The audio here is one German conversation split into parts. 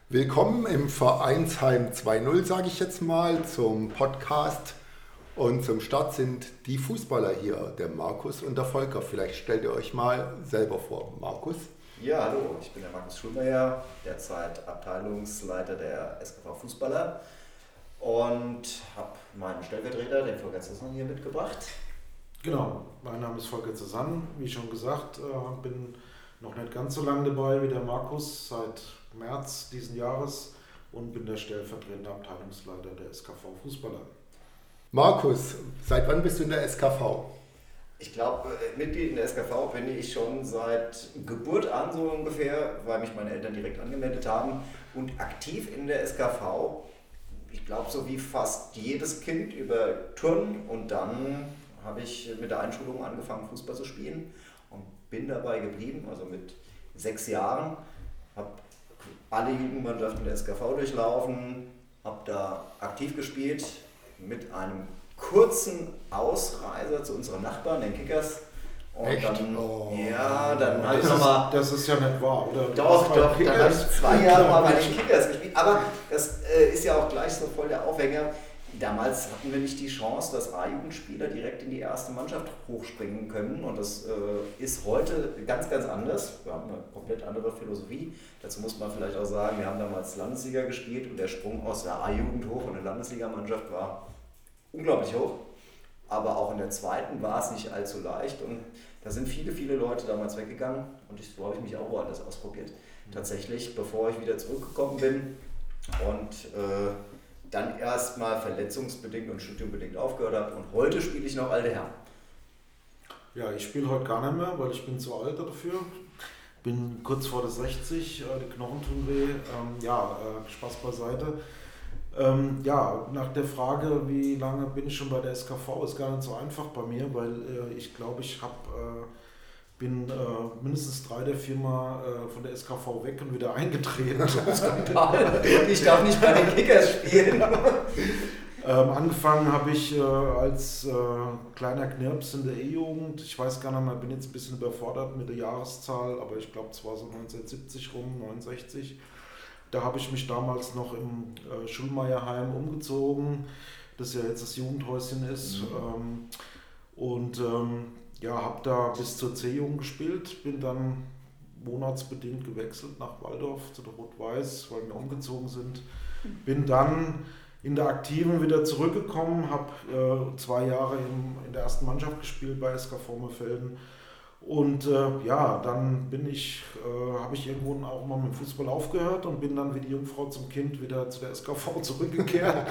Willkommen im Vereinsheim 2.0, sage ich jetzt mal, zum Podcast. Und zum Start sind die Fußballer hier, der Markus und der Volker. Vielleicht stellt ihr euch mal selber vor. Markus? Ja, hallo, ich bin der Markus Schulmeier, derzeit Abteilungsleiter der SKV Fußballer und habe meinen Stellvertreter, den Volker Zessan, hier mitgebracht. Genau, mein Name ist Volker Zessan, wie schon gesagt, bin noch nicht ganz so lange dabei wie der Markus, seit März diesen Jahres und bin der stellvertretende Abteilungsleiter der SKV Fußballer. Markus, seit wann bist du in der SKV? Ich glaube, Mitglied in der SKV bin ich schon seit Geburt an so ungefähr, weil mich meine Eltern direkt angemeldet haben. Und aktiv in der SKV, ich glaube so wie fast jedes Kind über Turnen. Und dann habe ich mit der Einschulung angefangen, Fußball zu spielen und bin dabei geblieben, also mit 6 Jahren. Habe alle Jugendmannschaften der SKV durchlaufen, habe da aktiv gespielt mit einem kurzen Ausreißer zu unserem Nachbarn, den Kickers. Und echt? dann, oh. Ja, dann habe ich nochmal. Das ist ja nicht wahr, oder? Doch, dann habe ich 2 Jahre mal bei den Kickers gespielt. Aber das ist ja auch gleich so voll der Aufhänger. Damals hatten wir nicht die Chance, dass A-Jugendspieler direkt in die erste Mannschaft hochspringen können. Und das ist heute ganz, ganz anders. Wir haben eine komplett andere Philosophie. Dazu muss man vielleicht auch sagen, wir haben damals Landesliga gespielt und der Sprung aus der A-Jugend hoch und eine Landesligamannschaft war unglaublich hoch. Aber auch in der zweiten war es nicht allzu leicht. Und da sind viele, viele Leute damals weggegangen. Und so habe ich mich auch woanders ausprobiert. Tatsächlich, bevor ich wieder zurückgekommen bin und dann erstmal verletzungsbedingt und studiumbedingt aufgehört habe und heute spiele ich noch alte Herren. Ja, ich spiele heute gar nicht mehr, weil ich bin zu alt dafür. Bin kurz vor der 60, die Knochen tun weh. Spaß beiseite. Nach der Frage, wie lange bin ich schon bei der SKV, ist gar nicht so einfach bei mir, weil ich glaube, bin mindestens 3 der 4 Mal von der SKV weg und wieder eingetreten. Skandal. Ich darf nicht bei den Kickers spielen. Angefangen habe ich als kleiner Knirps in der E-Jugend. Ich weiß gar nicht mehr, bin jetzt ein bisschen überfordert mit der Jahreszahl, aber ich glaube, es war so 1970 rum, 69. Da habe ich mich damals noch im Schulmeierheim umgezogen, das ja jetzt das Jugendhäuschen ist. Habe da bis zur C-Jugend gespielt, bin dann monatsbedingt gewechselt nach Walldorf zu der Rot-Weiß, weil wir umgezogen sind. Bin dann in der Aktiven wieder zurückgekommen, habe 2 Jahre in der ersten Mannschaft gespielt bei SK Vormerfelden. Und dann habe ich irgendwo auch mal mit dem Fußball aufgehört und bin dann wie die Jungfrau zum Kind wieder zu der SKV zurückgekehrt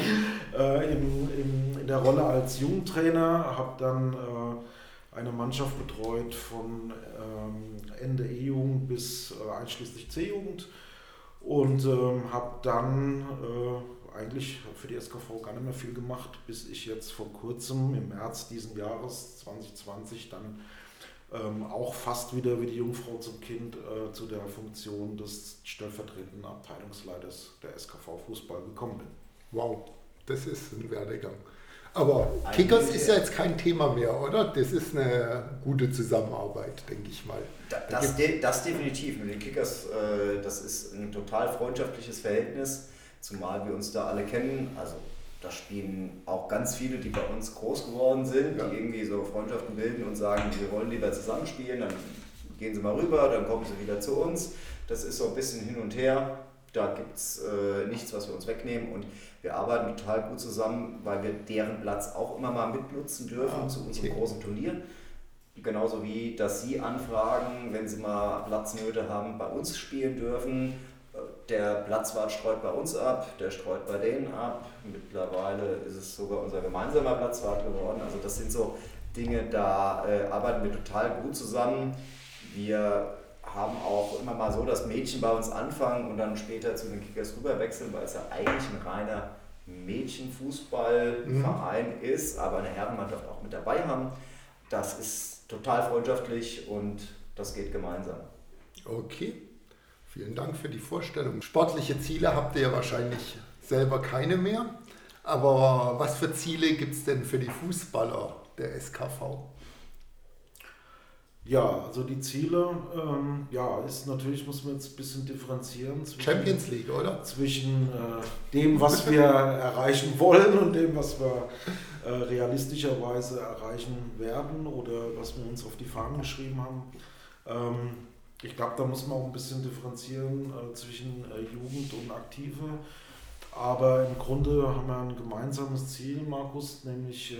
in der Rolle als Jugendtrainer, habe dann eine Mannschaft betreut von Ende E-Jugend bis einschließlich C-Jugend und habe dann eigentlich für die SKV gar nicht mehr viel gemacht, bis ich jetzt vor kurzem im März diesen Jahres 2020 dann auch fast wieder wie die Jungfrau zum Kind zu der Funktion des stellvertretenden Abteilungsleiters der SKV Fußball gekommen bin. Wow, das ist ein Werdegang. Aber Kickers ist ja jetzt kein Thema mehr, oder? Das ist eine gute Zusammenarbeit, denke ich mal. Das definitiv. Mit den Kickers, das ist ein total freundschaftliches Verhältnis, zumal wir uns da alle kennen. Also da spielen auch ganz viele, die bei uns groß geworden sind, die irgendwie so Freundschaften bilden und sagen, wir wollen lieber zusammenspielen, dann gehen sie mal rüber, dann kommen sie wieder zu uns. Das ist so ein bisschen hin und her. Da gibt es nichts, was wir uns wegnehmen und wir arbeiten total gut zusammen, weil wir deren Platz auch immer mal mitnutzen dürfen zu unserem großen Turnier. Genauso wie, dass sie anfragen, wenn sie mal Platznöte haben, bei uns spielen dürfen. Der Platzwart streut bei uns ab, der streut bei denen ab. Mittlerweile ist es sogar unser gemeinsamer Platzwart geworden. Also das sind so Dinge, da arbeiten wir total gut zusammen. Wir haben auch immer mal so, dass Mädchen bei uns anfangen und dann später zu den Kickers rüberwechseln, weil es ja eigentlich ein reiner Mädchenfußballverein ist, aber eine Herrenmannschaft auch mit dabei haben. Das ist total freundschaftlich und das geht gemeinsam. Okay, vielen Dank für die Vorstellung. Sportliche Ziele habt ihr ja wahrscheinlich selber keine mehr, aber was für Ziele gibt es denn für die Fußballer der SKV? Ja, also die Ziele, ist natürlich, muss man jetzt ein bisschen differenzieren Champions League, oder? Zwischen dem, was wir erreichen wollen und dem, was wir realistischerweise erreichen werden oder was wir uns auf die Fahnen geschrieben haben. Ich glaube, da muss man auch ein bisschen differenzieren zwischen Jugend und Aktive. Aber im Grunde haben wir ein gemeinsames Ziel, Markus, nämlich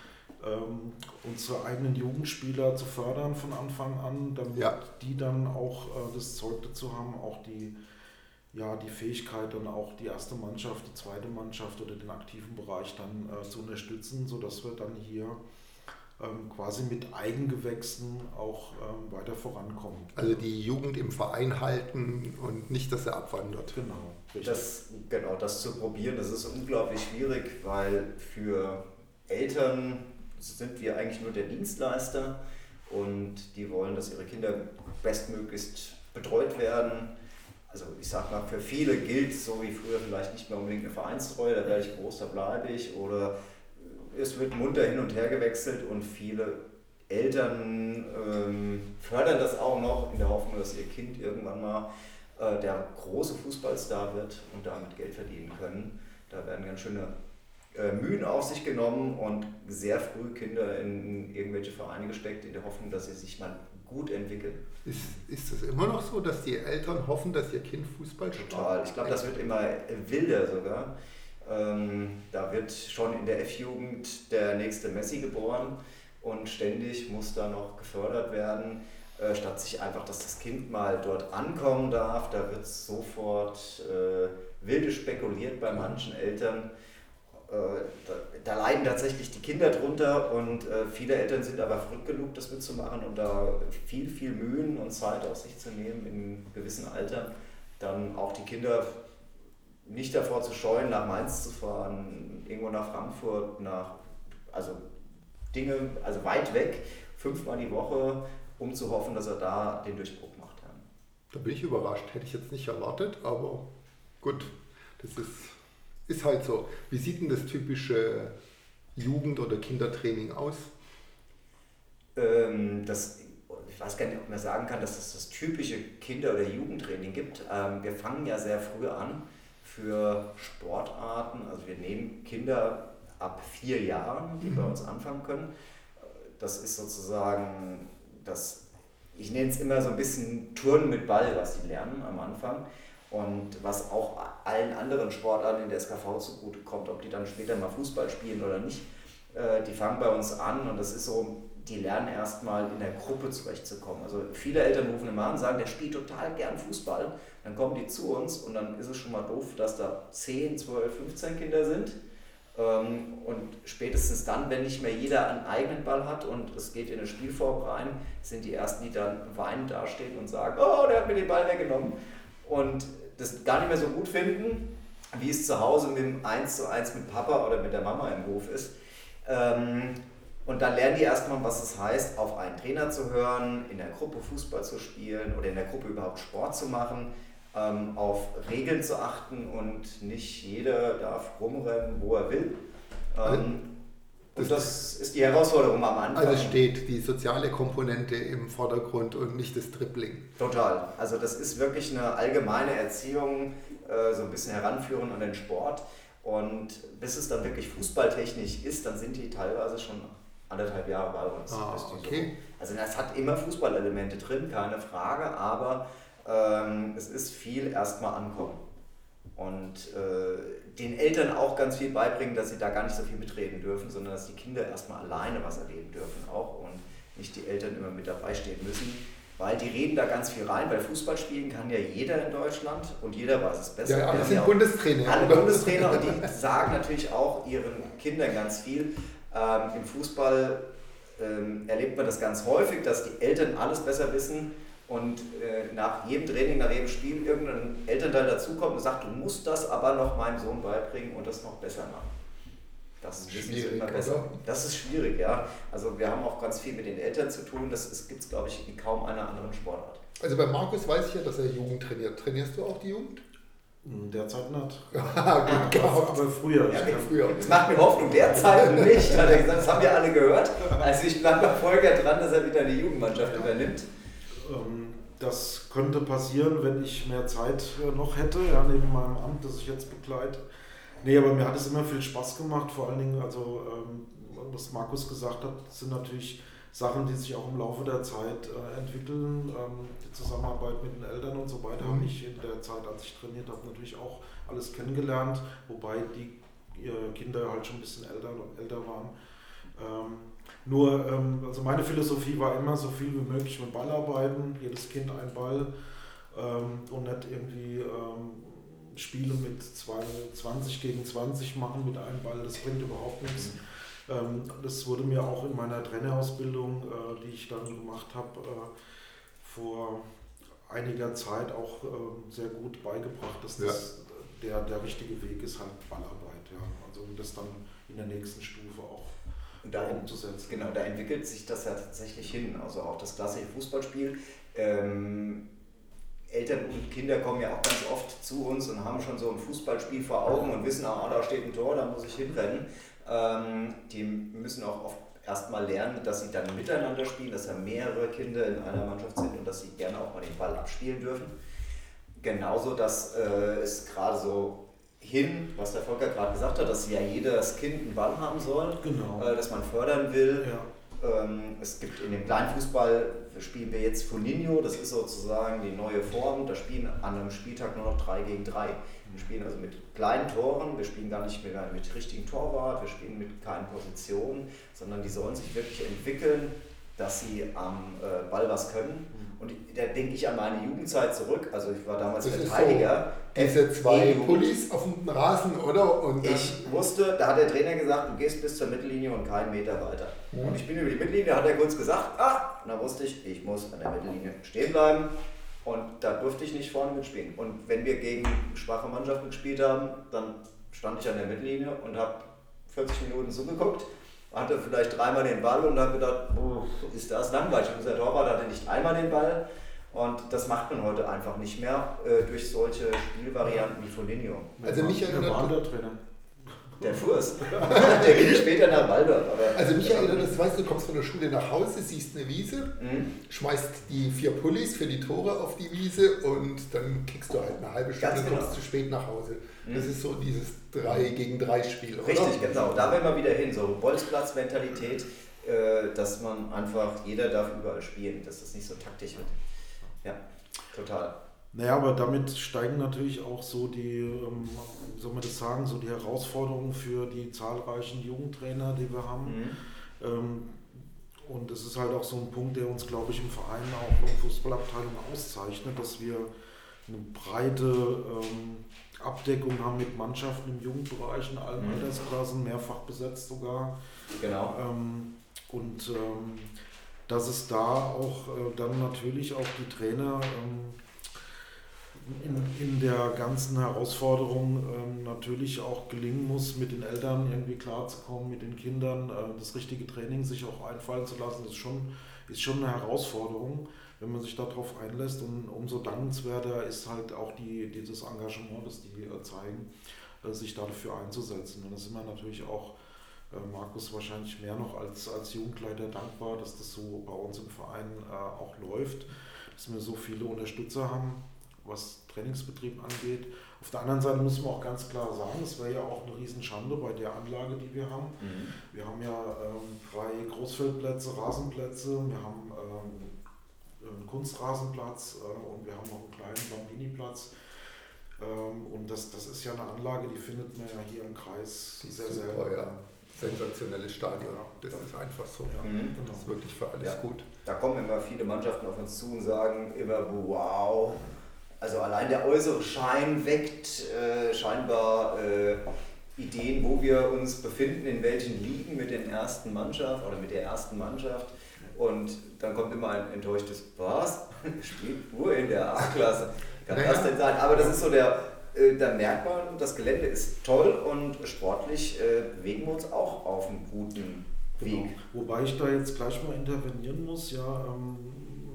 unsere eigenen Jugendspieler zu fördern von Anfang an, damit die dann auch das Zeug dazu haben, auch die Fähigkeit, dann auch die erste Mannschaft, die zweite Mannschaft oder den aktiven Bereich dann zu unterstützen, sodass wir dann hier quasi mit Eigengewächsen auch weiter vorankommen. Also die Jugend im Verein halten und nicht, dass er abwandert. Genau, richtig. Das zu probieren, das ist unglaublich schwierig, weil für Eltern sind wir eigentlich nur der Dienstleister und die wollen, dass ihre Kinder bestmöglichst betreut werden. Also ich sag mal, für viele gilt so wie früher vielleicht nicht mehr unbedingt eine Vereinstreue, da werde ich groß, da bleibe ich, oder es wird munter hin und her gewechselt und viele Eltern fördern das auch noch in der Hoffnung, dass ihr Kind irgendwann mal der große Fußballstar wird und damit Geld verdienen können. Da werden ganz schöne Mühen auf sich genommen und sehr früh Kinder in irgendwelche Vereine gesteckt, in der Hoffnung, dass sie sich mal gut entwickeln. Ist es immer noch so, dass die Eltern hoffen, dass ihr Kind Fußball spielt? Total. Ich glaube, das wird immer wilder sogar. Da wird schon in der F-Jugend der nächste Messi geboren und ständig muss da noch gefördert werden, statt sich einfach, dass das Kind mal dort ankommen darf. Da wird sofort wilde spekuliert bei manchen Eltern. Da leiden tatsächlich die Kinder drunter und viele Eltern sind aber verrückt genug, das mitzumachen und da viel Mühen und Zeit auf sich zu nehmen in gewissen Alter, dann auch die Kinder nicht davor zu scheuen, nach Mainz zu fahren, irgendwo nach Frankfurt, also weit weg, 5-mal die Woche, um zu hoffen, dass er da den Durchbruch macht. Ja. Da bin ich überrascht, hätte ich jetzt nicht erwartet, aber gut, das ist halt so. Wie sieht denn das typische Jugend- oder Kindertraining aus? Ich weiß gar nicht, ob man sagen kann, dass es das typische Kinder- oder Jugendtraining gibt. Wir fangen ja sehr früh an für Sportarten. Also wir nehmen Kinder ab 4 Jahren, die bei uns anfangen können. Das ist sozusagen ich nenne es immer so ein bisschen Turnen mit Ball, was die lernen am Anfang. Und was auch allen anderen Sportarten in der SKV zugutekommt, ob die dann später mal Fußball spielen oder nicht, die fangen bei uns an und das ist so, die lernen erstmal in der Gruppe zurechtzukommen. Also viele Eltern rufen immer an und sagen, der spielt total gern Fußball, dann kommen die zu uns und dann ist es schon mal doof, dass da 10, 12, 15 Kinder sind. Und spätestens dann, wenn nicht mehr jeder einen eigenen Ball hat und es geht in eine Spielform rein, sind die Ersten, die dann weinend dastehen und sagen, oh, der hat mir den Ball weggenommen. Und das gar nicht mehr so gut finden, wie es zu Hause mit dem 1:1 mit Papa oder mit der Mama im Hof ist. Und dann lernen die erstmal, was es heißt, auf einen Trainer zu hören, in der Gruppe Fußball zu spielen oder in der Gruppe überhaupt Sport zu machen, auf Regeln zu achten und nicht jeder darf rumrennen, wo er will. Und das ist die Herausforderung am Anfang. Also steht die soziale Komponente im Vordergrund und nicht das Dribbling. Total. Also das ist wirklich eine allgemeine Erziehung, so ein bisschen Heranführen an den Sport. Und bis es dann wirklich fußballtechnisch ist, dann sind die teilweise schon 1,5 Jahre bei uns. Okay. Also das hat immer Fußballelemente drin, keine Frage, aber es ist viel erstmal ankommen. Und den Eltern auch ganz viel beibringen, dass sie da gar nicht so viel mitreden dürfen, sondern dass die Kinder erstmal alleine was erleben dürfen auch und nicht die Eltern immer mit dabei stehen müssen, weil die reden da ganz viel rein, weil Fußball spielen kann ja jeder in Deutschland und jeder weiß es besser. Ja, alle sind Bundestrainer. Alle Bundestrainer und die sagen natürlich auch ihren Kindern ganz viel. Im Fußball erlebt man das ganz häufig, dass die Eltern alles besser wissen. Und nach jedem Training, nach jedem Spiel irgendein Elternteil dazukommt und sagt, du musst das aber noch meinem Sohn beibringen und das noch besser machen. Das ist schwierig, immer besser. Oder? Das ist schwierig, ja. Also wir haben auch ganz viel mit den Eltern zu tun. Das gibt es, glaube ich, in kaum einer anderen Sportart. Also bei Markus weiß ich ja, dass er Jugend trainiert. Trainierst du auch die Jugend? Derzeit nicht. Aber früher. Ja, früher. Das macht mir Hoffnung, derzeit nicht, hat er gesagt, das haben wir alle gehört. Also ich bleibe bei Volker dran, dass er wieder eine Jugendmannschaft übernimmt. Das könnte passieren, wenn ich mehr Zeit noch hätte, ja, neben meinem Amt, das ich jetzt begleite. Nee, aber mir hat es immer viel Spaß gemacht, vor allen Dingen, also was Markus gesagt hat, sind natürlich Sachen, die sich auch im Laufe der Zeit entwickeln. Die Zusammenarbeit mit den Eltern und so weiter habe ich in der Zeit, als ich trainiert habe, natürlich auch alles kennengelernt, wobei die Kinder halt schon ein bisschen älter waren. Also meine Philosophie war immer, so viel wie möglich mit Ball arbeiten, jedes Kind ein Ball und nicht irgendwie Spiele mit 20 gegen 20 machen mit einem Ball, das bringt überhaupt nichts. Das wurde mir auch in meiner Trainerausbildung, die ich dann gemacht habe, vor einiger Zeit auch sehr gut beigebracht, dass das der richtige Weg ist, halt Ballarbeit. Ja. Also das dann in der nächsten Stufe auch umzusetzen. Genau, da entwickelt sich das ja tatsächlich hin. Also auch das klassische Fußballspiel. Eltern und Kinder kommen ja auch ganz oft zu uns und haben schon so ein Fußballspiel vor Augen und wissen, da steht ein Tor, da muss ich hinrennen. Die müssen auch oft erstmal lernen, dass sie dann miteinander spielen, dass ja mehrere Kinder in einer Mannschaft sind und dass sie gerne auch mal den Ball abspielen dürfen. Genauso, dass es gerade so was der Volker gerade gesagt hat, dass ja jedes Kind einen Ball haben soll, dass man fördern will. Ja. Es gibt in dem Kleinfußball, spielen wir jetzt Funinho, das ist sozusagen die neue Form, da spielen an einem Spieltag nur noch 3 gegen 3. Wir spielen also mit kleinen Toren, wir spielen gar nicht mehr mit richtigen Torwart, wir spielen mit keinen Positionen, sondern die sollen sich wirklich entwickeln, dass sie am Ball was können. Und da denke ich an meine Jugendzeit zurück, also ich war damals Verteidiger. So, diese 2 Pullis auf dem Rasen, oder? Und ich wusste, da hat der Trainer gesagt, du gehst bis zur Mittellinie und keinen Meter weiter. Ja. Und ich bin über die Mittellinie, hat er kurz gesagt, und dann wusste ich muss an der Mittellinie stehen bleiben. Und da durfte ich nicht vorne mitspielen. Und wenn wir gegen schwache Mannschaften gespielt haben, dann stand ich an der Mittellinie und habe 40 Minuten zugeguckt, hatte vielleicht 3-mal den Ball und habe gedacht, ist das langweilig. Unser Torwart hatte nicht einmal den Ball und das macht man heute einfach nicht mehr durch solche Spielvarianten wie Funinho. Also mich erinnert der Trainer. Der Furs. Der geht später nach Waldorf. Also mich erinnert das, weißt du, kommst von der Schule nach Hause, siehst eine Wiese, schmeißt die 4 Pullis für die Tore auf die Wiese und dann kickst du halt eine halbe Stunde und kommst zu spät nach Hause. Das ist so dieses 3 gegen 3 Spiel, oder? Richtig, genau. Da will man wieder hin, so Bolzplatz-Mentalität, dass man einfach, jeder darf überall spielen, dass das nicht so taktisch wird. Ja, total. Naja, aber damit steigen natürlich auch so die, wie soll man das sagen, so die Herausforderungen für die zahlreichen Jugendtrainer, die wir haben. Und es ist halt auch so ein Punkt, der uns, glaube ich, im Verein auch in der Fußballabteilung auszeichnet, dass wir eine breite Abdeckung haben mit Mannschaften im Jugendbereich, in allen Altersklassen, mehrfach besetzt sogar. Genau. Und dass es da auch dann natürlich auch die Trainer in der ganzen Herausforderung natürlich auch gelingen muss, mit den Eltern irgendwie klarzukommen, mit den Kindern das richtige Training sich auch einfallen zu lassen, das ist schon eine Herausforderung, wenn man sich darauf einlässt, und umso dankenswerter ist halt auch dieses Engagement, das die zeigen, sich dafür einzusetzen. Und da sind wir natürlich auch, Markus wahrscheinlich mehr noch als Jugendleiter dankbar, dass das so bei uns im Verein auch läuft, dass wir so viele Unterstützer haben, was Trainingsbetrieb angeht. Auf der anderen Seite muss man auch ganz klar sagen, es wäre ja auch eine Riesenschande bei der Anlage, die wir haben. Wir haben ja 3 Großfeldplätze, Rasenplätze, wir haben einen Kunstrasenplatz und wir haben noch einen kleinen Bambini-Platz. Und das ist ja eine Anlage, die findet man ja hier im Kreis sehr, sehr gut. Sensationelles Stadion, das ist einfach so. Das ist wirklich für alles gut. Da kommen immer viele Mannschaften auf uns zu und sagen immer, wow. Also allein der äußere Schein weckt scheinbar Ideen, wo wir uns befinden, in welchen Ligen mit den ersten Mannschaft oder mit der ersten Mannschaft. Und dann kommt immer ein enttäuschtes, was? Spielt nur in der A-Klasse. Kann das denn sein? Aber das ist so da merkt man, das Gelände ist toll und sportlich bewegen wir uns auch auf einem guten Weg. Wobei ich da jetzt gleich mal intervenieren muss, wir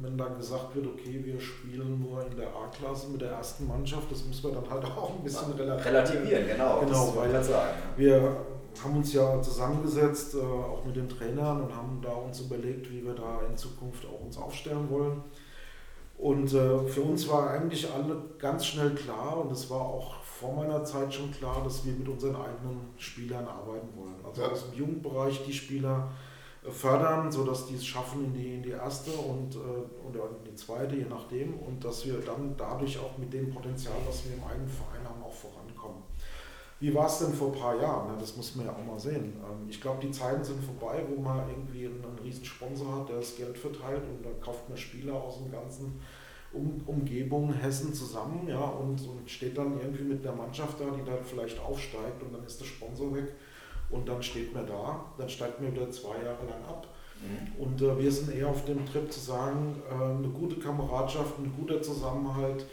wenn dann gesagt wird, okay, wir spielen nur in der A-Klasse mit der ersten Mannschaft, das müssen wir dann halt auch ein bisschen relativieren. Genau, weil das sagen. Wir haben uns ja zusammengesetzt, auch mit den Trainern, und haben da uns überlegt, wie wir da in Zukunft auch uns aufstellen wollen. Und für uns war eigentlich alle ganz schnell klar, und es war auch vor meiner Zeit schon klar, dass wir mit unseren eigenen Spielern arbeiten wollen. Also aus dem Jugendbereich die Spieler fördern, sodass die es schaffen in die erste oder in die zweite, je nachdem, und dass wir dann dadurch auch mit dem Potenzial, was wir im eigenen Verein haben, auch vorankommen. Wie war es denn vor ein paar Jahren? Das muss man ja auch mal sehen. Ich glaube, die Zeiten sind vorbei, wo man irgendwie einen riesen Sponsor hat, der das Geld verteilt, und dann kauft man Spieler aus dem ganzen Umgebung Hessen zusammen, ja, und steht dann irgendwie mit der Mannschaft da, die dann vielleicht aufsteigt, und dann ist der Sponsor weg. Und dann steht man da, dann steigt man wieder 2 Jahre lang ab. Und wir sind eher auf dem Trip zu sagen, eine gute Kameradschaft, ein guter Zusammenhalt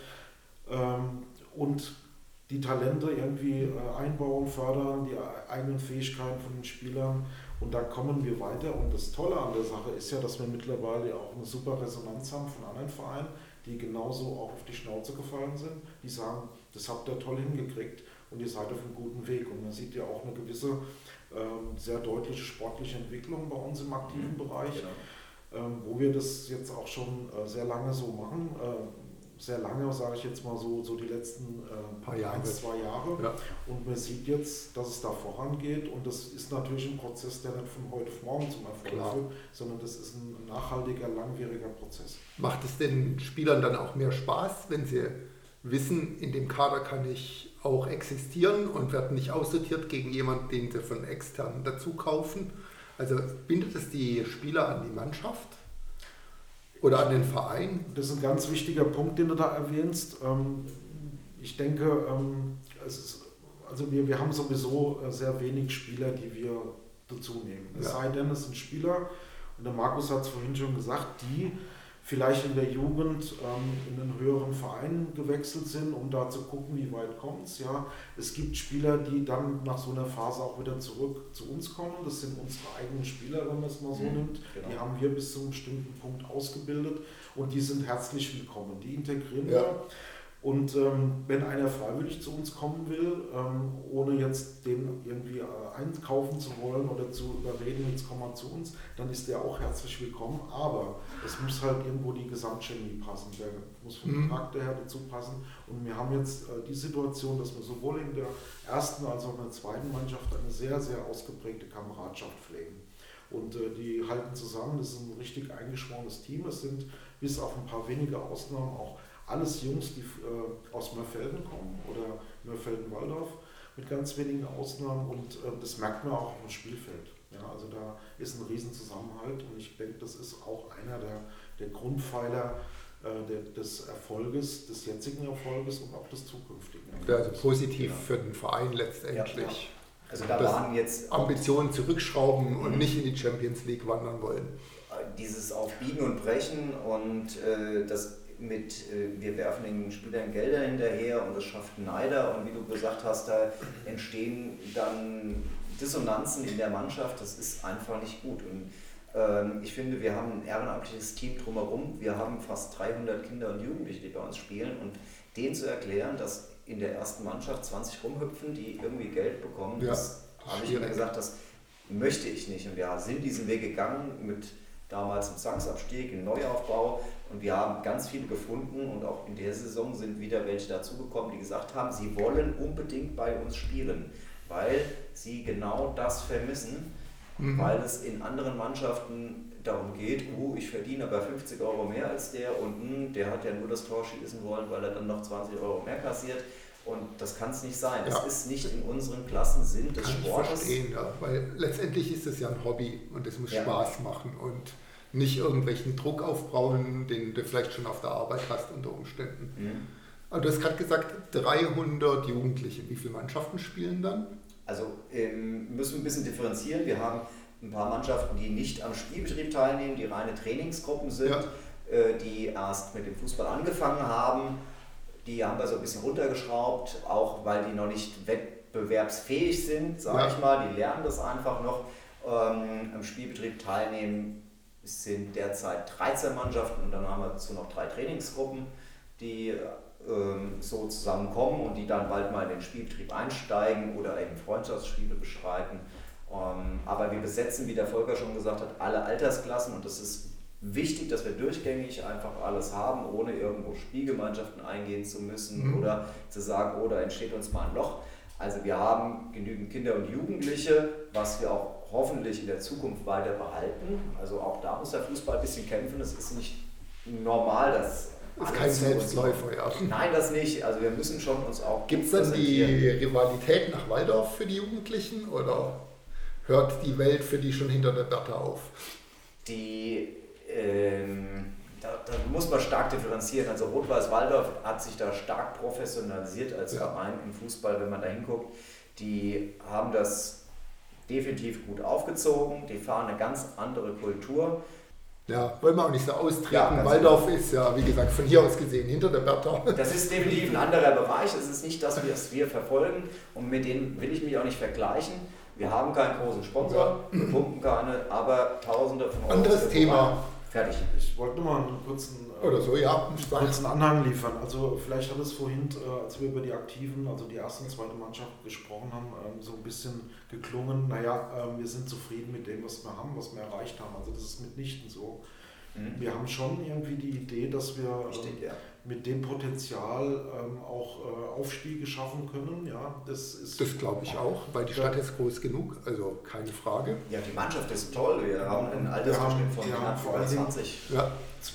und die Talente irgendwie einbauen, fördern, die eigenen Fähigkeiten von den Spielern, und dann kommen wir weiter. Und das Tolle an der Sache ist ja, dass wir mittlerweile auch eine super Resonanz haben von anderen Vereinen, die genauso auch auf die Schnauze gefallen sind, die sagen, das habt ihr toll hingekriegt und ihr seid auf einem guten Weg. Und man sieht ja auch eine gewisse, sehr deutliche sportliche Entwicklung bei uns im aktiven Bereich, wo wir das jetzt auch schon sehr lange so machen. Sehr lange, sage ich jetzt mal so die letzten 1-2 Jahre. Ja. Und man sieht jetzt, dass es da vorangeht, und das ist natürlich ein Prozess, der nicht von heute auf morgen zum Erfolg führt, sondern das ist ein nachhaltiger, langwieriger Prozess. Macht es den Spielern dann auch mehr Spaß, wenn sie wissen, in dem Kader kann ich auch existieren und werde nicht aussortiert gegen jemanden, den sie von extern dazu kaufen? Also bindet es die Spieler an die Mannschaft? Oder an den Verein? Das ist ein ganz wichtiger Punkt, den du da erwähnst. Ich denke, wir haben sowieso sehr wenig Spieler, die wir dazu nehmen. Es sei denn, es sind Spieler, und der Markus hat es vorhin schon gesagt, die vielleicht in der Jugend in einen höheren Verein gewechselt sind, um da zu gucken, wie weit kommt es. Ja. Es gibt Spieler, die dann nach so einer Phase auch wieder zurück zu uns kommen. Das sind unsere eigenen Spieler, wenn man es mal so nimmt. Genau. Die haben wir bis zu einem bestimmten Punkt ausgebildet, und die sind herzlich willkommen. Die integrieren wir. Und wenn einer freiwillig zu uns kommen will, ohne jetzt den irgendwie einkaufen zu wollen oder zu überreden, jetzt komm mal zu uns, dann ist der auch herzlich willkommen. Aber es muss halt irgendwo die Gesamtchemie passen. Der muss vom Charakter her dazu passen. Und wir haben jetzt die Situation, dass wir sowohl in der ersten als auch in der zweiten Mannschaft eine sehr, sehr ausgeprägte Kameradschaft pflegen. Und die halten zusammen. Das ist ein richtig eingeschworenes Team. Es sind bis auf ein paar wenige Ausnahmen auch alles Jungs, die aus Mörfelden kommen oder Mörfelden-Walldorf, mit ganz wenigen Ausnahmen, und das merkt man auch auf dem Spielfeld. Ja, also da ist ein Riesenzusammenhalt, und ich denke, das ist auch einer der Grundpfeiler des Erfolges, des jetzigen Erfolges und auch des zukünftigen Erfolges. Also positiv für den Verein letztendlich. Ja. Also da waren jetzt Ambitionen zurückschrauben und nicht in die Champions League wandern wollen. Dieses auf Biegen und Brechen und das wir werfen den Spielern Gelder hinterher, und das schafft Neider, und wie du gesagt hast, da entstehen dann Dissonanzen in der Mannschaft, das ist einfach nicht gut. Und ich finde, wir haben ein ehrenamtliches Team drumherum, wir haben fast 300 Kinder und Jugendliche, die bei uns spielen, und denen zu erklären, dass in der ersten Mannschaft 20 rumhüpfen, die irgendwie Geld bekommen, das habe ich immer gesagt, das möchte ich nicht. Und wir sind diesen Weg gegangen mit damals im Zwangsabstieg, im Neuaufbau, und wir haben ganz viele gefunden, und auch in der Saison sind wieder welche dazugekommen, die gesagt haben, sie wollen unbedingt bei uns spielen, weil sie genau das vermissen, weil es in anderen Mannschaften darum geht, ich verdiene aber 50 Euro mehr als der, und der hat ja nur das Tor schießen wollen, weil er dann noch 20 Euro mehr kassiert. Und das kann es nicht sein. Das ist nicht in unseren Klassen Sinn des Sportes. Ich verstehen, weil letztendlich ist es ja ein Hobby, und es muss Spaß machen und nicht irgendwelchen Druck aufbauen, den du vielleicht schon auf der Arbeit hast unter Umständen. Aber du hast gerade gesagt, 300 Jugendliche. Wie viele Mannschaften spielen dann? Also müssen wir ein bisschen differenzieren. Wir haben ein paar Mannschaften, die nicht am Spielbetrieb teilnehmen, die reine Trainingsgruppen sind, die erst mit dem Fußball angefangen haben. Die haben wir so ein bisschen runtergeschraubt, auch weil die noch nicht wettbewerbsfähig sind, sage ich mal. Die lernen das einfach noch. Am Spielbetrieb teilnehmen Es sind derzeit 13 Mannschaften und dann haben wir dazu noch 3 Trainingsgruppen, die so zusammenkommen und die dann bald mal in den Spielbetrieb einsteigen oder eben Freundschaftsspiele bestreiten. Aber wir besetzen, wie der Volker schon gesagt hat, alle Altersklassen und es ist wichtig, dass wir durchgängig einfach alles haben, ohne irgendwo Spielgemeinschaften eingehen zu müssen oder zu sagen, oh, da entsteht uns mal ein Loch. Also wir haben genügend Kinder und Jugendliche, was wir auch hoffentlich in der Zukunft weiter behalten. Also auch da muss der Fußball ein bisschen kämpfen. Es ist nicht normal, dass das ist kein Selbstläufer, ja. Nein, das nicht. Also wir müssen schon uns auch. Gibt es dann die Rivalität nach Waldorf für die Jugendlichen oder hört die Welt für die schon hinter der Bertha auf? Da muss man stark differenzieren. Also Rot-Weiß Waldorf hat sich da stark professionalisiert als Verein im Fußball, wenn man da hinguckt. Die haben das definitiv gut aufgezogen. Die fahren eine ganz andere Kultur. Ja, wollen wir auch nicht so austreten. Waldorf ist ja, wie gesagt, von hier aus gesehen hinter der Bertha. Das ist definitiv ein anderer Bereich. Es ist nicht das, was wir verfolgen und mit denen will ich mich auch nicht vergleichen. Wir haben keinen großen Sponsor, wir pumpen keine, aber Tausende von Euro. Anderes Thema. Fertig. Ich wollte nur mal einen kurzen, kurzen Anhang liefern. Also vielleicht hat es vorhin, als wir über die Aktiven, also die erste und zweite Mannschaft gesprochen haben, so ein bisschen geklungen, wir sind zufrieden mit dem, was wir haben, was wir erreicht haben. Also das ist mitnichten so. Wir haben schon irgendwie die Idee, dass wir mit dem Potenzial auch Aufstiege schaffen können. Ja, das glaube ich auch, weil die Stadt ist groß genug, also keine Frage. Ja, die Mannschaft ist toll. Wir haben einen Altersdurchschnitt von knapp 20. Ja.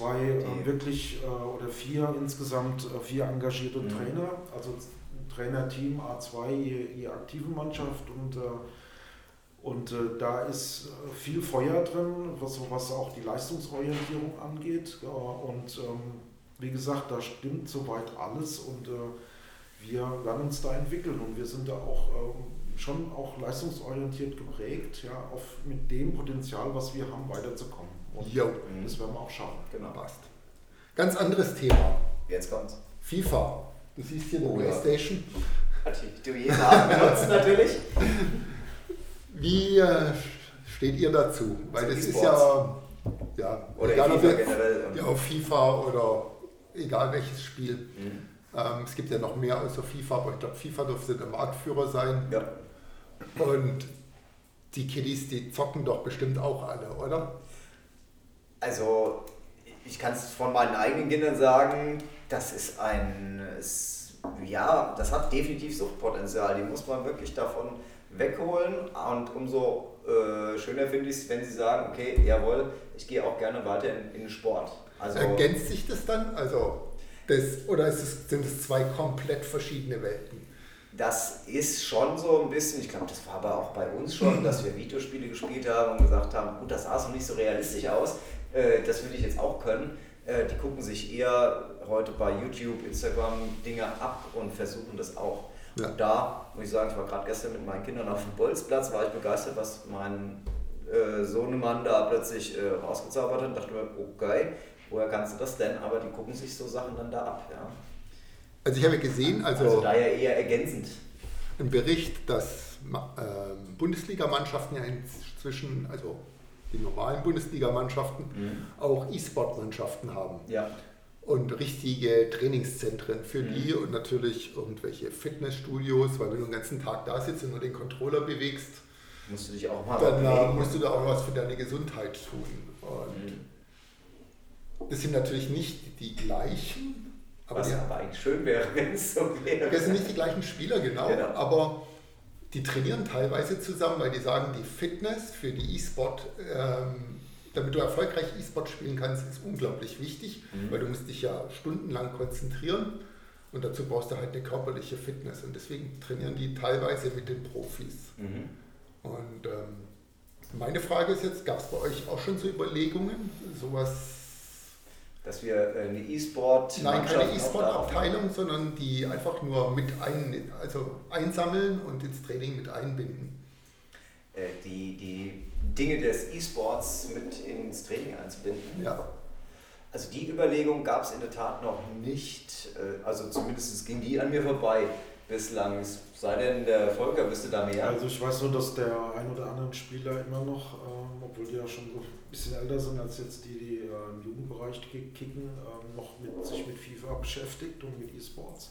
Insgesamt 4 engagierte Trainer, also Trainerteam A2, ihr aktive Mannschaft und da ist viel Feuer drin, was auch die Leistungsorientierung angeht. Und wie gesagt, da stimmt soweit alles und wir werden uns da entwickeln und wir sind da auch schon auch leistungsorientiert geprägt, mit dem Potenzial, was wir haben, weiterzukommen. Und das werden wir auch schaffen. Genau. Passt. Ganz anderes Thema. Jetzt kommt's. FIFA. Du siehst hier eine Playstation. Du jeden Abend benutzt natürlich. Wie steht ihr dazu? Weil das ist ja oder egal FIFA generell. Ja, FIFA oder egal welches Spiel. Es gibt ja noch mehr außer FIFA, aber ich glaube, FIFA dürfte der Marktführer sein. Ja. Und die Kiddies, die zocken doch bestimmt auch alle, oder? Also, ich kann es von meinen eigenen Kindern sagen, das hat definitiv Suchtpotenzial. Die muss man wirklich davon wegholen und umso schöner finde ich es, wenn sie sagen, okay, jawohl, ich gehe auch gerne weiter in den Sport. Also, ergänzt sich das dann? Oder sind es 2 komplett verschiedene Welten? Das ist schon so ein bisschen, ich glaube, das war aber auch bei uns schon, dass wir Videospiele gespielt haben und gesagt haben, gut, das sah so nicht so realistisch aus, das will ich jetzt auch können. Die gucken sich eher heute bei YouTube, Instagram Dinge ab und versuchen das auch. Ja. Und da muss ich sagen, ich war gerade gestern mit meinen Kindern auf dem Bolzplatz, war ich begeistert, was mein Sohnemann da plötzlich rausgezaubert hat und dachte mir, okay, woher kannst du das denn? Aber die gucken sich so Sachen dann da ab. Ja. Also ich habe gesehen, also daher eher ergänzend. Ein Bericht, dass Bundesligamannschaften ja inzwischen, also die normalen Bundesligamannschaften, auch E-Sport-Mannschaften haben. Ja. Und richtige Trainingszentren für die und natürlich irgendwelche Fitnessstudios, weil wenn du den ganzen Tag da sitzt und nur den Controller bewegst, musst du dich auch mal dann musst du da auch was für deine Gesundheit tun. Und das sind natürlich nicht die gleichen. Was aber eigentlich schön wäre, wenn es so wäre. Das sind nicht die gleichen Spieler, genau. Aber die trainieren teilweise zusammen, weil die sagen, die Fitness für die E-Sport, damit du erfolgreich E-Sport spielen kannst, ist unglaublich wichtig, weil du musst dich ja stundenlang konzentrieren und dazu brauchst du halt eine körperliche Fitness und deswegen trainieren die teilweise mit den Profis. Und meine Frage ist jetzt, gab es bei euch auch schon so Überlegungen, sowas? Dass wir eine E-Sport... Nein, keine E-Sport-Abteilung, sondern die einfach nur einsammeln und ins Training mit einbinden. Die Dinge des E-Sports mit ins Training einzubinden. Ja. Also die Überlegung gab es in der Tat noch nicht, also zumindest ging die an mir vorbei. bislang. Sei denn, der Volker, wüsste da mehr? Also ich weiß nur, dass der ein oder andere Spieler immer noch, obwohl die ja schon so ein bisschen älter sind als jetzt die im Jugendbereich kicken, noch sich mit FIFA beschäftigt und mit E-Sports.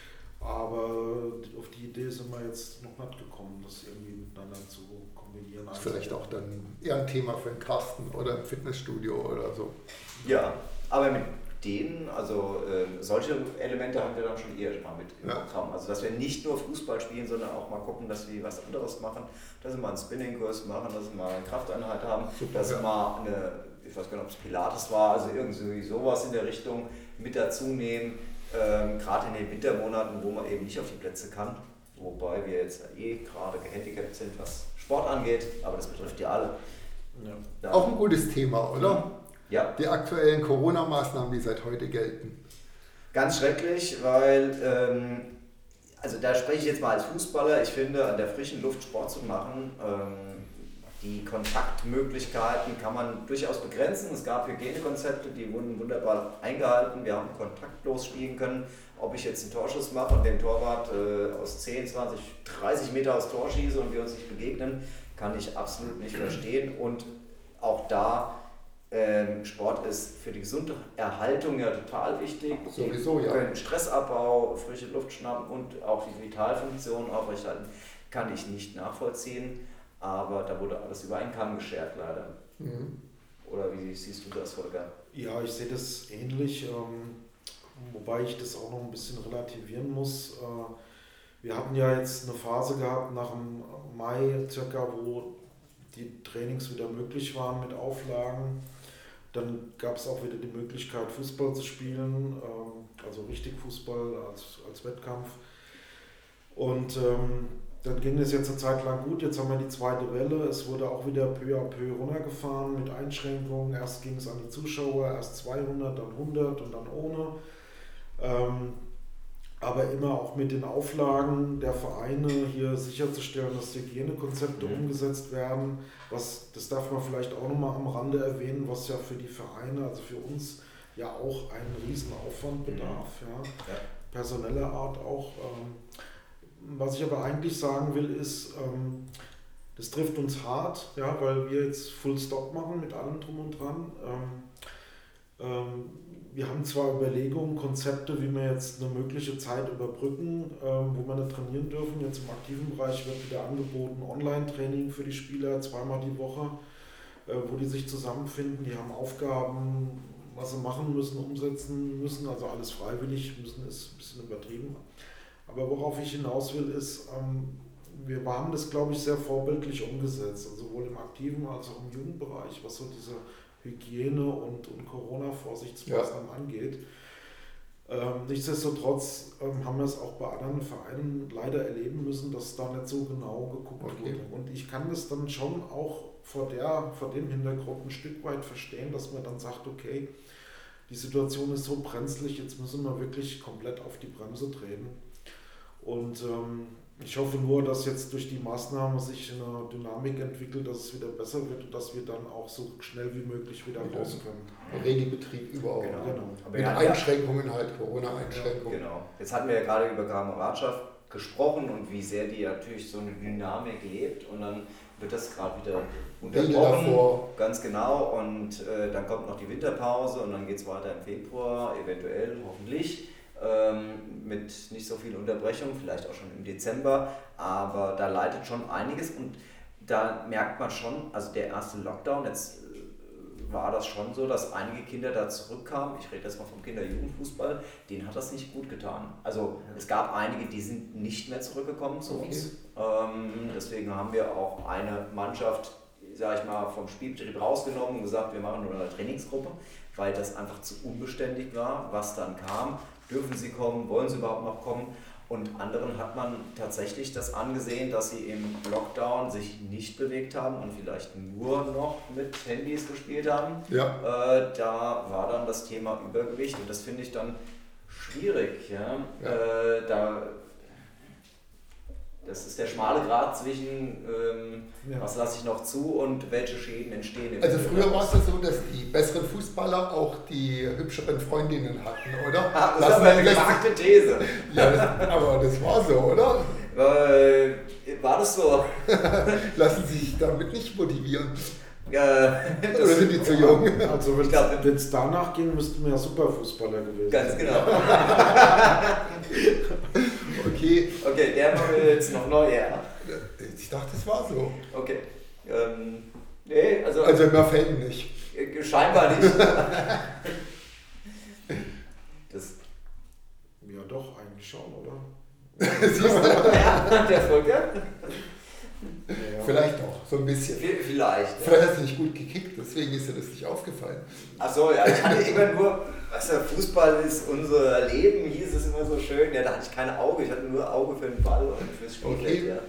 Aber auf die Idee sind wir jetzt noch nicht gekommen, das irgendwie miteinander zu kombinieren. Das ist vielleicht auch dann eher ein Thema für einen Carsten oder im Fitnessstudio oder so. Ja, aber mit denen, also solche Elemente haben wir dann schon eher mal mit im Programm. Also dass wir nicht nur Fußball spielen, sondern auch mal gucken, dass wir was anderes machen, dass wir mal einen Spinning-Kurs machen, dass wir mal eine Krafteinheit haben, dass wir mal ich weiß gar nicht, ob es Pilates war, also irgendwie sowas in der Richtung mit dazu nehmen. Gerade in den Wintermonaten, wo man eben nicht auf die Plätze kann, wobei wir jetzt gerade gehandicapt sind, was Sport angeht, aber das betrifft ja alle. Ja. Auch ein gutes Thema, oder? Ja. Die aktuellen Corona-Maßnahmen, die seit heute gelten. Ganz schrecklich, weil, also da spreche ich jetzt mal als Fußballer, ich finde, an der frischen Luft Sport zu machen, die Kontaktmöglichkeiten kann man durchaus begrenzen. Es gab Hygienekonzepte, die wurden wunderbar eingehalten. Wir haben kontaktlos spielen können. Ob ich jetzt einen Torschuss mache und den Torwart aus 10, 20, 30 Meter aufs Tor schieße und wir uns nicht begegnen, kann ich absolut nicht verstehen. Und auch da, Sport ist für die Gesunderhaltung ja total wichtig. Sowieso, ja. Stressabbau, frische Luft schnappen und auch die Vitalfunktion aufrechterhalten, kann ich nicht nachvollziehen. Aber da wurde alles über einen Kamm geschert, leider. Mhm. Oder wie siehst du das, Volker? Ja, ich sehe das ähnlich, wobei ich das auch noch ein bisschen relativieren muss. Wir hatten ja jetzt eine Phase gehabt nach dem Mai circa, wo die Trainings wieder möglich waren mit Auflagen. Dann gab es auch wieder die Möglichkeit, Fußball zu spielen, also richtig Fußball als Wettkampf. Und dann ging es jetzt eine Zeit lang gut, jetzt haben wir die zweite Welle, es wurde auch wieder peu à peu runtergefahren mit Einschränkungen. Erst ging es an die Zuschauer, erst 200, dann 100 und dann ohne. Aber immer auch mit den Auflagen der Vereine hier sicherzustellen, dass die Hygienekonzepte umgesetzt werden. Das darf man vielleicht auch nochmal am Rande erwähnen, was ja für die Vereine, also für uns, ja auch einen riesen Aufwand bedarf. Ja. Personeller Art auch. Was ich aber eigentlich sagen will, ist, das trifft uns hart, ja, weil wir jetzt Full Stop machen mit allem drum und dran. Wir haben zwar Überlegungen, Konzepte, wie wir jetzt eine mögliche Zeit überbrücken, wo wir nicht trainieren dürfen. Jetzt im aktiven Bereich wird wieder angeboten Online-Training für die Spieler, zweimal die Woche, wo die sich zusammenfinden. Die haben Aufgaben, was sie machen müssen, umsetzen müssen, also alles freiwillig, müssen ist ein bisschen übertrieben. Aber worauf ich hinaus will, ist, wir haben das, glaube ich, sehr vorbildlich umgesetzt, also sowohl im aktiven als auch im Jugendbereich, was so diese Hygiene und Corona-Vorsichtsmaßnahmen angeht. Nichtsdestotrotz haben wir es auch bei anderen Vereinen leider erleben müssen, dass da nicht so genau geguckt wurde. Und ich kann das dann schon auch vor dem Hintergrund ein Stück weit verstehen, dass man dann sagt, okay, die Situation ist so brenzlig, jetzt müssen wir wirklich komplett auf die Bremse treten. Und ich hoffe nur, dass jetzt durch die Maßnahmen sich eine Dynamik entwickelt, dass es wieder besser wird und dass wir dann auch so schnell wie möglich wieder raus können. Regelbetrieb überall. Genau. Mit Einschränkungen halt, Corona-Einschränkungen. Genau. Jetzt hatten wir ja gerade über Kameradschaft gesprochen und wie sehr die natürlich so eine Dynamik lebt und dann wird das gerade wieder unterbrochen. Ganz genau. Und dann kommt noch die Winterpause und dann geht es weiter im Februar, eventuell, hoffentlich. Mit nicht so viel Unterbrechung, vielleicht auch schon im Dezember, aber da leitet schon einiges und da merkt man schon, also der erste Lockdown, jetzt war das schon so, dass einige Kinder da zurückkamen, ich rede jetzt mal vom Kinder-Jugendfußball, denen hat das nicht gut getan. Also es gab einige, die sind nicht mehr zurückgekommen zu uns, deswegen haben wir auch eine Mannschaft, sage ich mal, vom Spielbetrieb rausgenommen und gesagt, wir machen nur eine Trainingsgruppe, weil das einfach zu unbeständig war, was dann kam. Dürfen sie kommen, wollen sie überhaupt noch kommen? Und anderen hat man tatsächlich das angesehen, dass sie im Lockdown sich nicht bewegt haben und vielleicht nur noch mit Handys gespielt haben. Ja. Da war dann das Thema Übergewicht und das finde ich dann schwierig. Ja? Da Das ist der schmale Grat zwischen, was lasse ich noch zu und welche Schäden entstehen. Also früher war es ja so, dass die besseren Fußballer auch die hübscheren Freundinnen hatten, oder? Das ist aber eine gewagte These. Ja, aber das war so, oder? War das so? Lassen Sie sich damit nicht motivieren. Oder sind die zu jung? Also wenn es danach ging, müssten wir ja Superfußballer gewesen ganz sein. genau. Okay. Okay, der machen wir jetzt noch neu. Ja. Ich dachte, das war so. Okay. Nee, also mir fällt nicht. Scheinbar nicht. Das Ja doch, eigentlich schon, oder? Siehst du? ja, der Volker? Ja. Vielleicht auch, so ein bisschen. Vielleicht. Vielleicht hast du nicht gut gekickt, deswegen ist dir das nicht aufgefallen. Achso, ja, ich hatte immer nur, Fußball ist unser Leben, hieß es immer so schön. Ja, da hatte ich kein Auge, ich hatte nur Auge für den Ball und fürs Spielfeld. Okay.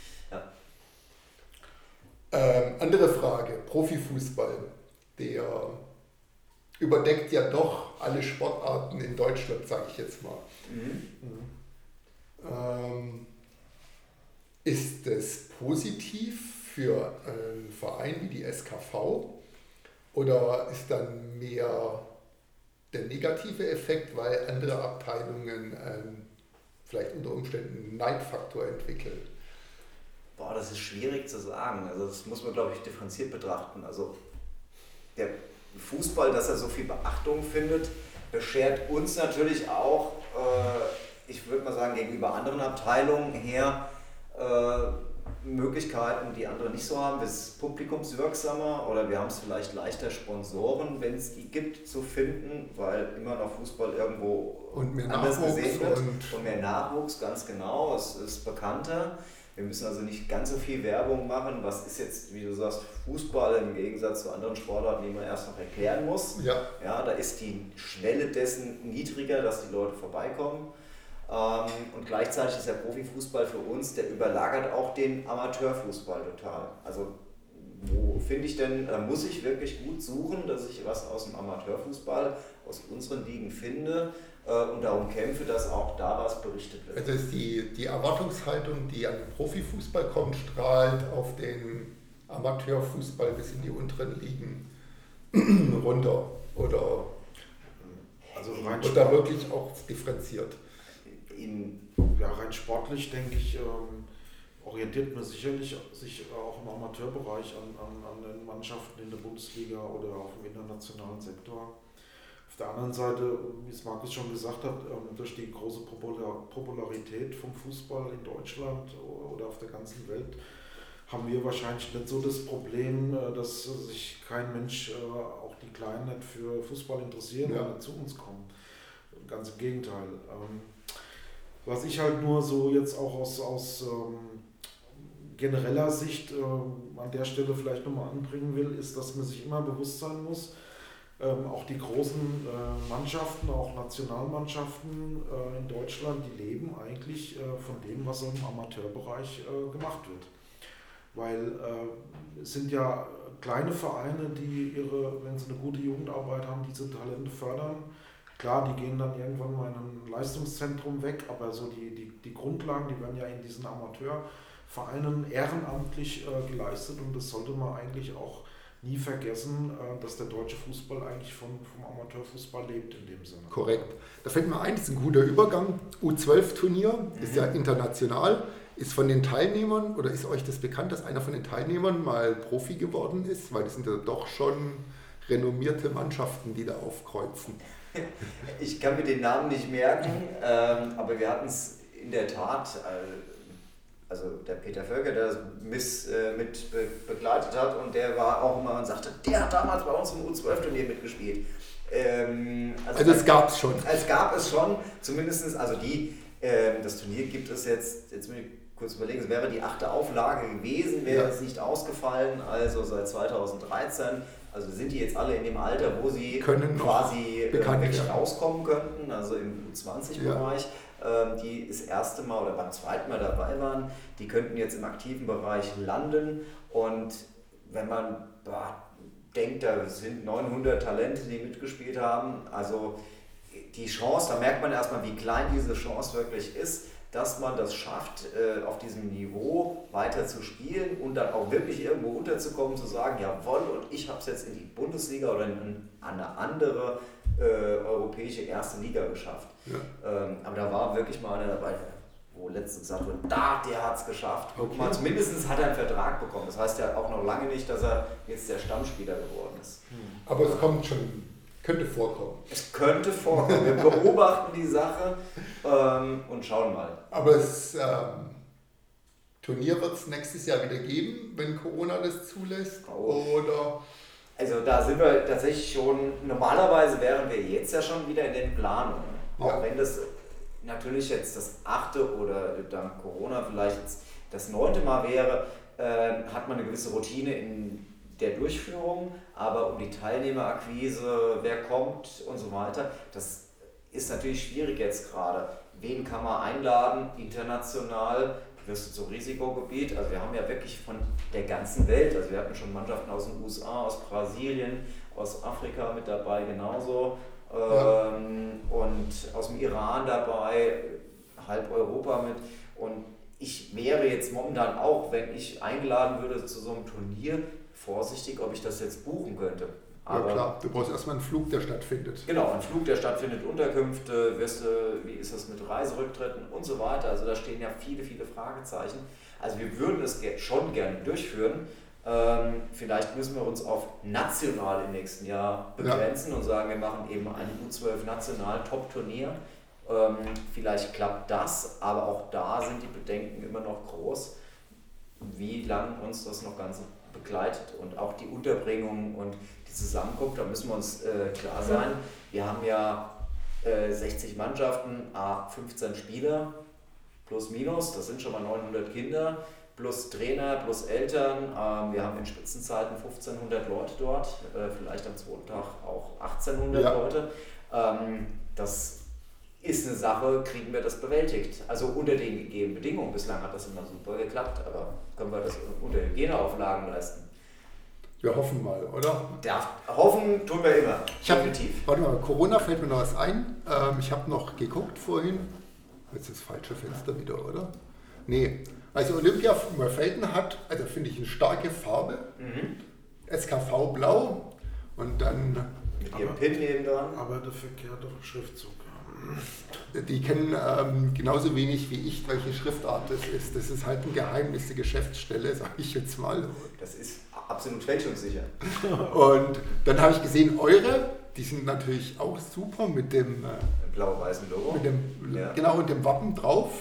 Ja. Andere Frage, Profifußball, der überdeckt ja doch alle Sportarten in Deutschland, sage ich jetzt mal. Ist es positiv für einen Verein wie die SKV oder ist dann mehr der negative Effekt, weil andere Abteilungen vielleicht unter Umständen einen Neidfaktor entwickeln? Boah, das ist schwierig zu sagen. Also das muss man, glaube ich, differenziert betrachten. Also der Fußball, dass er so viel Beachtung findet, beschert uns natürlich auch, ich würde mal sagen, gegenüber anderen Abteilungen her, Möglichkeiten, die andere nicht so haben. Wir sind publikumswirksamer oder wir haben es vielleicht leichter, Sponsoren, wenn es die gibt, zu finden, weil immer noch Fußball irgendwo und mehr anders Nachwuchs gesehen wird. Und mehr Nachwuchs, ganz genau. Es ist bekannter. Wir müssen also nicht ganz so viel Werbung machen. Was ist jetzt, wie du sagst, Fußball im Gegensatz zu anderen Sportarten, die man erst noch erklären muss. Ja. Ja, da ist die Schwelle dessen niedriger, dass die Leute vorbeikommen. Und gleichzeitig ist der Profifußball für uns, der überlagert auch den Amateurfußball total. Also wo finde ich denn, da muss ich wirklich gut suchen, dass ich was aus dem Amateurfußball, aus unseren Ligen finde und darum kämpfe, dass auch da was berichtet wird. Also ist die Erwartungshaltung, die an den Profifußball kommt, strahlt auf den Amateurfußball bis in die unteren Ligen runter oder Also wird da wirklich auch differenziert? Rein sportlich, denke ich, orientiert man sicherlich sich auch im Amateurbereich an den Mannschaften in der Bundesliga oder auch im internationalen Sektor. Auf der anderen Seite, wie es Markus schon gesagt hat, durch die große Popularität vom Fußball in Deutschland oder auf der ganzen Welt haben wir wahrscheinlich nicht so das Problem, dass sich kein Mensch, auch die Kleinen, nicht für Fußball interessieren oder zu uns kommen. Ganz im Gegenteil. Was ich halt nur so jetzt auch aus genereller Sicht an der Stelle vielleicht nochmal anbringen will, ist, dass man sich immer bewusst sein muss, auch die großen Mannschaften, auch Nationalmannschaften in Deutschland, die leben eigentlich von dem, was im Amateurbereich gemacht wird. Weil es sind ja kleine Vereine, die wenn sie eine gute Jugendarbeit haben, diese Talente fördern. Klar, die gehen dann irgendwann mal in ein Leistungszentrum weg, aber so die Grundlagen, die werden ja in diesen Amateurvereinen ehrenamtlich geleistet und das sollte man eigentlich auch nie vergessen, dass der deutsche Fußball eigentlich vom Amateurfußball lebt in dem Sinne. Korrekt. Da fällt mir ein, das ist ein guter Übergang. U12-Turnier ist ja international. Ist von den Teilnehmern, oder ist euch das bekannt, dass einer von den Teilnehmern mal Profi geworden ist? Weil das sind ja doch schon renommierte Mannschaften, die da aufkreuzen. Ich kann mir den Namen nicht merken, aber wir hatten es in der Tat, also der Peter Völker, der das mit begleitet hat und der war auch immer und sagte, der hat damals bei uns im U12-Turnier mitgespielt. Also es gab es schon. Es gab es schon, zumindest, also das Turnier gibt es jetzt muss ich kurz überlegen, es wäre die 8. Auflage gewesen, wäre es nicht ausgefallen, also seit 2013. Also sind die jetzt alle in dem Alter, wo sie quasi wirklich rauskommen könnten, also im U20-Bereich, die das erste Mal oder beim zweiten Mal dabei waren, die könnten jetzt im aktiven Bereich landen und wenn man denkt, da sind 900 Talente, die mitgespielt haben, also die Chance, da merkt man erstmal, wie klein diese Chance wirklich ist, dass man das schafft, auf diesem Niveau weiter zu spielen und dann auch wirklich irgendwo unterzukommen, zu sagen, jawohl, und ich habe es jetzt in die Bundesliga oder in eine andere europäische erste Liga geschafft. Ja. Aber da war wirklich mal einer dabei, wo letztens gesagt wurde, der hat es geschafft. Guck mal, zumindest hat er einen Vertrag bekommen. Das heißt ja auch noch lange nicht, dass er jetzt der Stammspieler geworden ist. Aber es kommt schon, könnte vorkommen. Es könnte vorkommen. Wir beobachten die Sache und schauen mal. Aber das Turnier wird es nächstes Jahr wieder geben, wenn Corona das zulässt? Oder? Also da sind wir tatsächlich schon, normalerweise wären wir jetzt ja schon wieder in den Planungen. Auch wenn das natürlich jetzt das 8. oder dank Corona vielleicht das 9. Mal wäre, hat man eine gewisse Routine in der Durchführung, aber um die Teilnehmerakquise, wer kommt und so weiter, das ist natürlich schwierig jetzt gerade. Wen kann man einladen, international, wirst du zum Risikogebiet, also wir haben ja wirklich von der ganzen Welt, also wir hatten schon Mannschaften aus den USA, aus Brasilien, aus Afrika mit dabei genauso. Und aus dem Iran dabei, halb Europa mit. Und ich wäre jetzt momentan auch, wenn ich eingeladen würde zu so einem Turnier, vorsichtig, ob ich das jetzt buchen könnte. Aber ja klar, du brauchst erstmal einen Flug, der stattfindet. Genau, ein Flug, der stattfindet, Unterkünfte, wie ist das mit Reiserücktritten und so weiter. Also da stehen ja viele, viele Fragezeichen. Also wir würden es schon gerne durchführen. Vielleicht müssen wir uns auf national im nächsten Jahr begrenzen und sagen, wir machen eben ein U12 national Top-Turnier. Vielleicht klappt das, aber auch da sind die Bedenken immer noch groß, wie lange uns das noch ganz begleitet und auch die Unterbringung und die Zusammenkunft, da müssen wir uns klar sein. Wir haben ja 60 Mannschaften, 15 Spieler plus minus, das sind schon mal 900 Kinder. Plus Trainer, plus Eltern. Wir haben in Spitzenzeiten 1500 Leute dort, vielleicht am zweiten Tag auch 1800 Leute. Das ist eine Sache, kriegen wir das bewältigt. Also unter den gegebenen Bedingungen. Bislang hat das immer super geklappt, aber können wir das unter Hygieneauflagen leisten? Wir hoffen mal, oder? Ja, hoffen tun wir immer. Definitiv. Warte mal, Corona fällt mir noch was ein. Ich habe noch geguckt vorhin. Jetzt ist das falsche Fenster wieder, oder? Nee. Also Olympia Mörfelden hat, also finde ich, eine starke Farbe, SKV Blau und dann... Mit ihrem Pin neben dran. Aber der verkehrte Schriftzug. Die kennen genauso wenig wie ich, welche Schriftart das ist. Das ist halt ein Geheimnis der Geschäftsstelle, sage ich jetzt mal. Das ist absolut fälschungssicher. Und dann habe ich gesehen, eure, die sind natürlich auch super mit dem... blau-weißen Logo. Mit dem, genau, und dem Wappen drauf.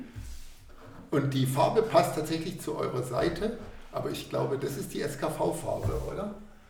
Und die Farbe passt tatsächlich zu eurer Seite, aber ich glaube, das ist die SKV-Farbe, oder?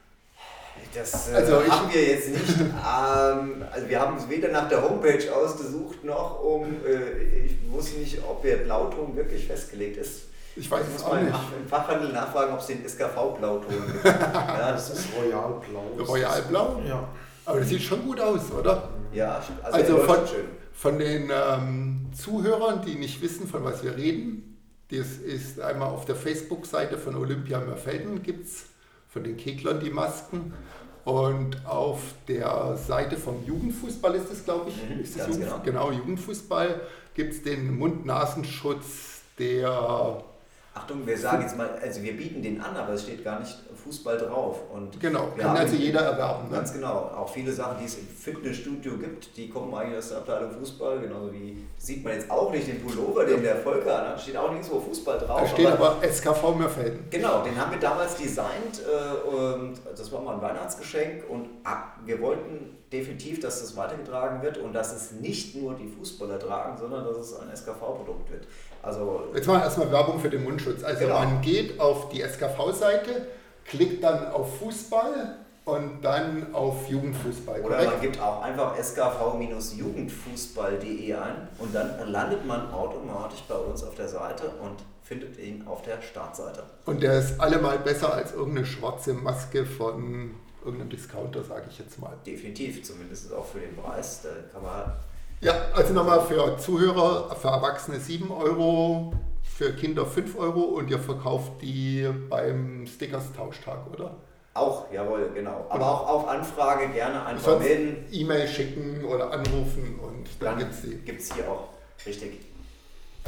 Das haben wir jetzt nicht. Also wir haben es weder nach der Homepage ausgesucht, noch ich wusste nicht, ob der Blauton wirklich festgelegt ist. Ich weiß es auch nicht. Im Fachhandel nachfragen, ob es den SKV-Blauton gibt. Ja, das ist Royalblau. Royalblau? Ja. Aber das sieht schon gut aus, oder? Ja, also von den Zuhörern, die nicht wissen, von was wir reden, das ist einmal auf der Facebook-Seite von Olympia Mörfelden, gibt es von den Keglern die Masken, und auf der Seite vom Jugendfußball ist es, glaube ich, ist das genau, Jugendfußball, gibt es den Mund-Nasenschutz, der... Achtung, wir sagen jetzt mal, also wir bieten den an, aber es steht gar nicht Fußball drauf. Und genau, kann also jeder erwerben. Ne? Ganz genau. Auch viele Sachen, die es im Fitnessstudio gibt, die kommen eigentlich aus der Abteilung Fußball, genauso wie, sieht man jetzt auch nicht den Pullover, den der Volker hat, steht auch nirgendwo Fußball drauf. Da steht aber SKV Mörfelden. Genau, den haben wir damals designt, und das war mal ein Weihnachtsgeschenk, und wir wollten definitiv, dass das weitergetragen wird und dass es nicht nur die Fußballer tragen, sondern dass es ein SKV-Produkt wird. Also, jetzt machen wir erstmal Werbung für den Mundschutz. Also man geht auf die SKV-Seite, klickt dann auf Fußball und dann auf Jugendfußball. Oder man gibt auch einfach skv-jugendfußball.de ein und dann landet man automatisch bei uns auf der Seite und findet ihn auf der Startseite. Und der ist allemal besser als irgendeine schwarze Maske von irgendeinem Discounter, sage ich jetzt mal. Definitiv, zumindest auch für den Preis. Da kann man... Ja, also nochmal für Zuhörer, für Erwachsene 7 €, für Kinder 5 € und ihr verkauft die beim Stickers-Tauschtag, oder? Auch, jawohl, genau. Aber auch auf Anfrage gerne einfach melden. E-Mail schicken oder anrufen und dann gibt es die. Gibt es hier auch, richtig.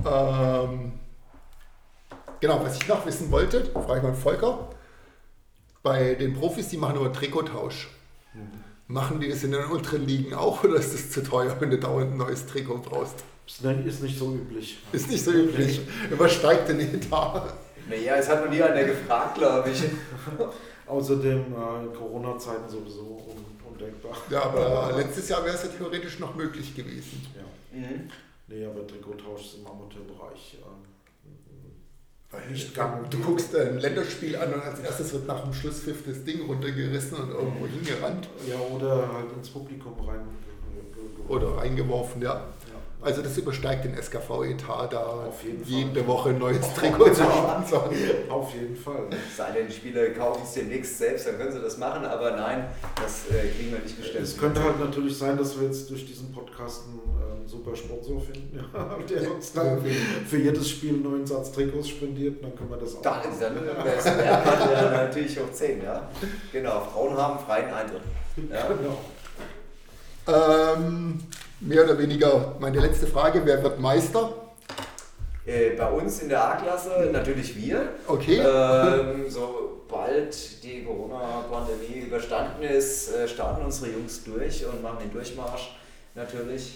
Genau, was ich noch wissen wollte, frage ich mal Volker. Bei den Profis, die machen immer Trikottausch. Machen die das in den unteren Ligen auch oder ist das zu teuer, wenn du dauernd ein neues Trikot brauchst? Ist nicht so üblich. Ist nicht so üblich. Übersteigt den Etat. Naja, es hat noch nie einer gefragt, glaube ich. Außerdem in Corona-Zeiten sowieso undenkbar. Ja, aber letztes Jahr wäre es ja theoretisch noch möglich gewesen. Ja. Nee, aber Trikottausch ist im Amateurbereich nicht gang. Du guckst ein Länderspiel an und als erstes wird nach dem Schlusspfiff das Ding runtergerissen und irgendwo hingerannt. Ja, oder halt ins Publikum rein. Oder reingeworfen, ja. Also das übersteigt den SKV-Etat, da auf jeden jede Fall. Woche ein neues Trikot zu sponsern. Auf jeden Fall. Sei denn, die Spieler kaufen es demnächst selbst, dann können sie das machen, aber nein, das kriegen wir nicht gestellt. Es könnte halt natürlich sein, dass wir jetzt durch diesen Podcast einen super Sponsor finden, der uns dann für jedes Spiel einen neuen Satz Trikots spendiert, und dann können wir das auch Dann das merkt man ja natürlich hoch 10, ja. Genau, Frauen haben freien Eintritt. Ja. Genau. Mehr oder weniger meine letzte Frage, wer wird Meister? Bei uns in der A-Klasse natürlich wir. Okay. Sobald die Corona-Pandemie überstanden ist, starten unsere Jungs durch und machen den Durchmarsch natürlich.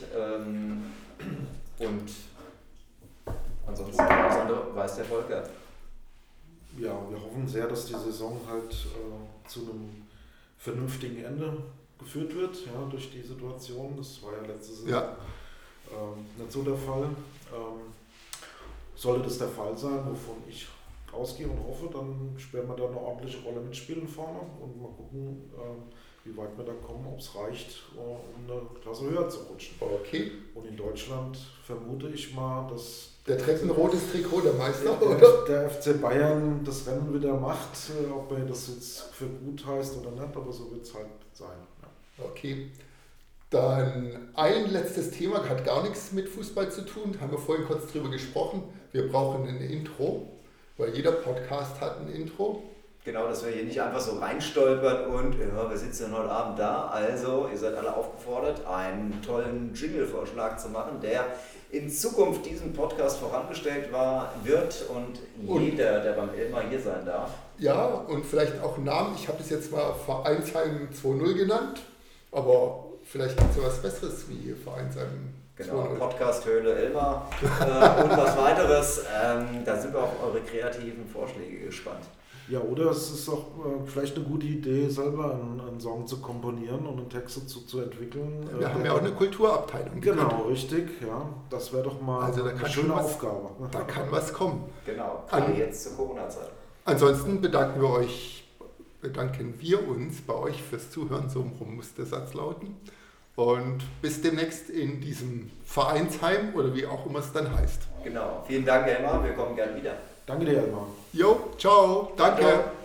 Und ansonsten alles andere weiß der Volker. Ja, wir hoffen sehr, dass die Saison halt zu einem vernünftigen Ende geführt wird, ja, durch die Situation. Das war ja letzte Saison nicht so der Fall. Sollte das der Fall sein, wovon ich ausgehe und hoffe, dann werden wir da eine ordentliche Rolle mitspielen vorne und mal gucken, wie weit wir da kommen, ob es reicht, um eine Klasse höher zu rutschen. Okay. Und in Deutschland vermute ich mal, dass der trägt ein rotes Trikot, der Meister, oder? Der FC Bayern das Rennen wieder macht, ob er das jetzt für gut heißt oder nicht, aber so wird es halt sein. Ja. Okay. Dann ein letztes Thema, hat gar nichts mit Fußball zu tun, haben wir vorhin kurz drüber gesprochen. Wir brauchen ein Intro, weil jeder Podcast hat ein Intro. Genau, dass wir hier nicht einfach so reinstolpern und ja, wir sitzen heute Abend da. Also, ihr seid alle aufgefordert, einen tollen Jingle-Vorschlag zu machen, der in Zukunft diesem Podcast vorangestellt wird und jeder, der beim Elmar hier sein darf. Ja, und vielleicht auch einen Namen. Ich habe das jetzt mal Vereinsheim 2.0 genannt, aber vielleicht gibt es ja was Besseres wie Vereinsheim 2.0. Genau, Podcast Höhle Elmar und was weiteres. Da sind wir auf eure kreativen Vorschläge gespannt. Ja, oder es ist auch vielleicht eine gute Idee, selber einen Song zu komponieren und einen Text dazu zu entwickeln. Wir haben ja auch eine Kulturabteilung. Genau, richtig, ja. Das wäre doch mal eine schöne Aufgabe. Da kann was kommen. Genau, jetzt zur Corona-Zeit. Ansonsten bedanken wir uns bei euch fürs Zuhören, so muss der Satz lauten. Und bis demnächst in diesem Vereinsheim oder wie auch immer es dann heißt. Genau, vielen Dank Elmar, wir kommen gern wieder. Danke dir, Elmar. Jo, ciao, danke. Ciao.